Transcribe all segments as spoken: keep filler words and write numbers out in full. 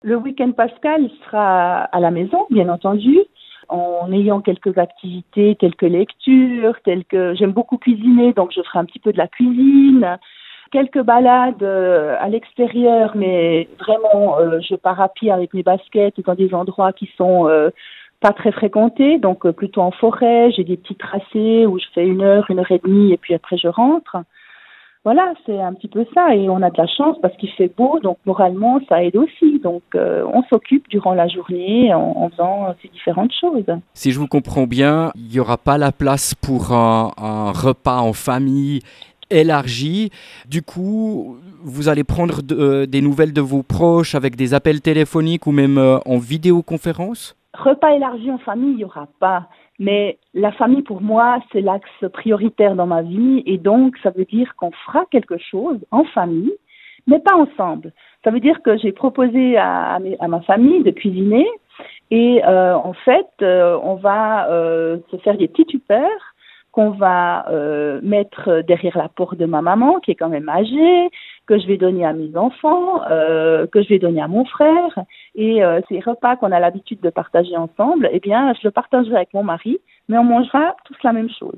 Le week-end pascal sera à la maison, bien entendu, en ayant quelques activités telles que lecture, telles que j'aime beaucoup cuisiner, donc je ferai un petit peu de la cuisine, quelques balades euh, à l'extérieur, mais vraiment euh, je pars à pied avec mes baskets dans des endroits qui sont euh, pas très fréquentés, donc euh, plutôt en forêt. J'ai des petits tracés où je fais une heure, une heure et demie, et puis après je rentre. Voilà, c'est un petit peu ça, et on a de la chance parce qu'il fait beau, donc moralement ça aide aussi. Donc euh, on s'occupe durant la journée en, en faisant ces différentes choses. Si je vous comprends bien, il n'y aura pas la place pour un, un repas en famille élargi. Du coup, vous allez prendre de, euh, des nouvelles de vos proches avec des appels téléphoniques ou même euh, en vidéoconférence? Repas élargi en famille, il n'y aura pas. Mais la famille, pour moi, c'est l'axe prioritaire dans ma vie. Et donc, ça veut dire qu'on fera quelque chose en famille, mais pas ensemble. Ça veut dire que j'ai proposé à, à, mes, à ma famille de cuisiner. Et euh, en fait, euh, on va euh, se faire des petits tuppers qu'on va euh, mettre derrière la porte de ma maman, qui est quand même âgée, que je vais donner à mes enfants, euh, que je vais donner à mon frère. Et euh, ces repas qu'on a l'habitude de partager ensemble, eh bien, je le partagerai avec mon mari, mais on mangera tous la même chose.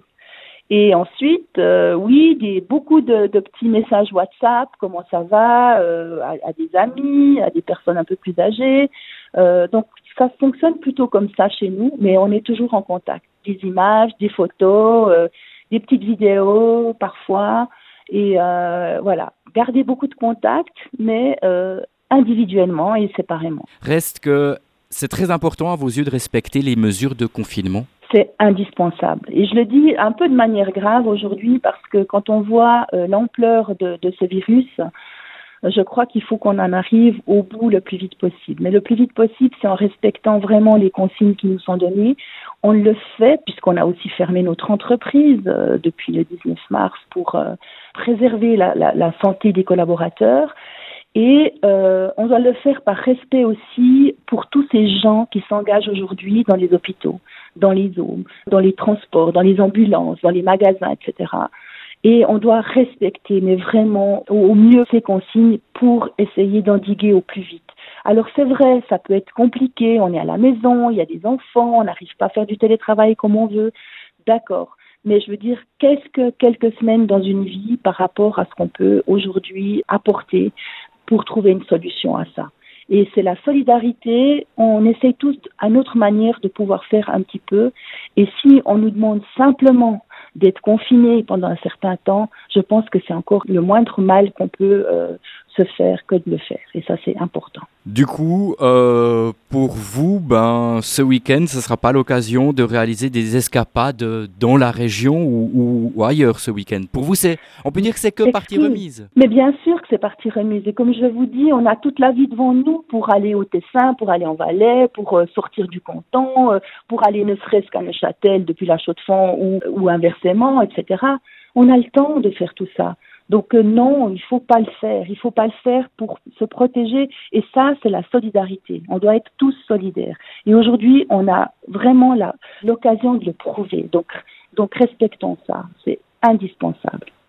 Et ensuite, euh, oui, des, beaucoup de, de petits messages WhatsApp, comment ça va, euh, à, à des amis, à des personnes un peu plus âgées. Euh, donc, ça fonctionne plutôt comme ça chez nous, mais on est toujours en contact. Des images, des photos, euh, des petites vidéos parfois. Et euh, voilà, garder beaucoup de contacts, mais euh, individuellement et séparément. Reste que c'est très important à vos yeux de respecter les mesures de confinement. C'est indispensable. Et je le dis un peu de manière grave aujourd'hui parce que quand on voit euh, l'ampleur de, de ce virus, je crois qu'il faut qu'on en arrive au bout le plus vite possible. Mais le plus vite possible, c'est en respectant vraiment les consignes qui nous sont données. On le fait puisqu'on a aussi fermé notre entreprise euh, depuis le dix-neuf mars pour euh, préserver la, la, la santé des collaborateurs. Et euh, on doit le faire par respect aussi pour tous ces gens qui s'engagent aujourd'hui dans les hôpitaux, dans les zones, dans les transports, dans les ambulances, dans les magasins, et cetera. Et on doit respecter, mais vraiment au mieux ces consignes pour essayer d'endiguer au plus vite. Alors c'est vrai, ça peut être compliqué, on est à la maison, il y a des enfants, on n'arrive pas à faire du télétravail comme on veut, d'accord. Mais je veux dire, qu'est-ce que quelques semaines dans une vie par rapport à ce qu'on peut aujourd'hui apporter pour trouver une solution à ça. Et c'est la solidarité, on essaye tous à notre manière de pouvoir faire un petit peu. Et si on nous demande simplement d'être confinés pendant un certain temps, je pense que c'est encore le moindre mal qu'on peut euh, se faire que de le faire. Et ça, c'est important. Du coup, euh, pour vous, ben, ce week-end, ce ne sera pas l'occasion de réaliser des escapades dans la région ou, ou, ou ailleurs ce week-end. Pour vous, c'est, on peut dire que c'est que partie remise. Mais bien sûr que c'est partie remise. Et comme je vous dis, on a toute la vie devant nous pour aller au Tessin, pour aller en Valais, pour euh, sortir du canton, euh, pour aller ne serait-ce qu'à Neuchâtel depuis la Chaux-de-Fonds ou, ou inversement, et cetera. On a le temps de faire tout ça. Donc euh, non, il ne faut pas le faire. Il ne faut pas le faire pour se protéger. Et ça, c'est la solidarité. On doit être tous solidaires. Et aujourd'hui, on a vraiment la, l'occasion de le prouver. Donc, donc respectons ça. C'est indispensable.